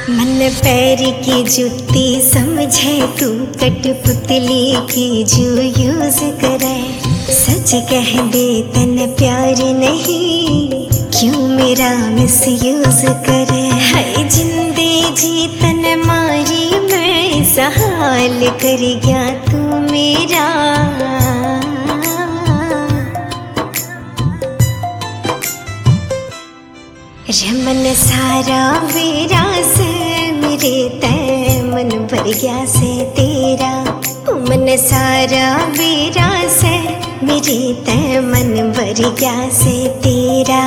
मन पैर की जुत्ती समझे तू, कठपुतली की जो यूज करे। सच कह दे तन प्यार नहीं, क्यों मेरा मिस यूज करे। है जिंदे जी तन मारी मैं, सहाल कर गया तू मेरा। रमन सारा मेरा से मेरे तय मन भर गया से तेरा। मन सारा मेरा से मेरे तय मन भर गया से तेरा।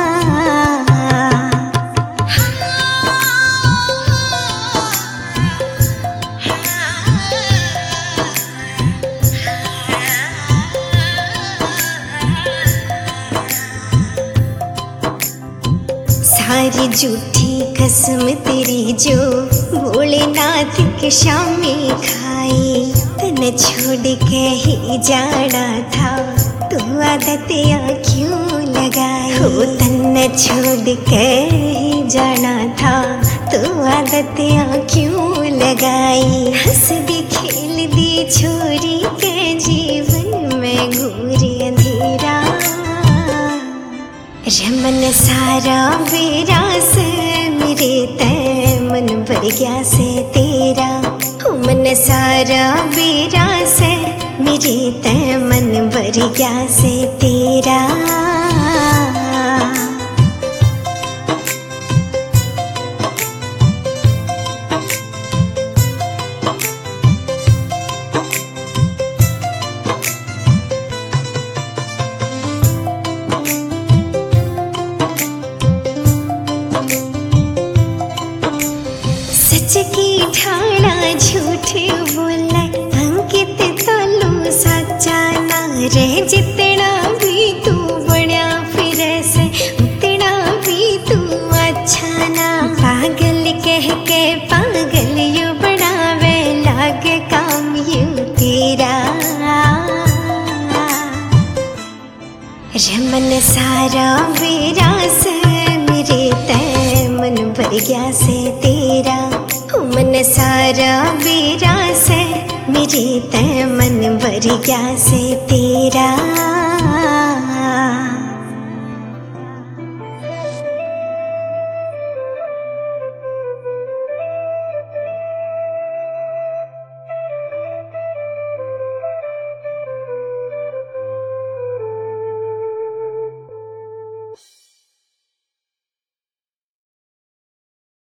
सारी झूठी कसम तेरी जो भोलेनाथ के शामी खाई। तने छोड़ के ही जाना था, तू आदतियाँ क्यों लगाई। हो तने छोड़ के ही जाना था, तू आदतियाँ क्यों लगाई। हंस दी खेल दी छोरी के जीवन में घूरे अंधेरा। रमन सारा मेरा से मेरे तय मन भर गया से तेरा। मन सारा मेरा से मेरे तय मन भर गया से तेरा। सच की ढाला झूठ बोला, अंकित तलू सच्चा ना रे। जितना भी तू बड़ा फिर से उतना भी तू अच्छा ना। पागल कह के पागल यू बनावे लागे काम यू तेरा। रमन सारा मेरा से मेरे तय मन भर गया से तेरा। मन सारा मेरा से मेरे तय मन भर गया से तेरा।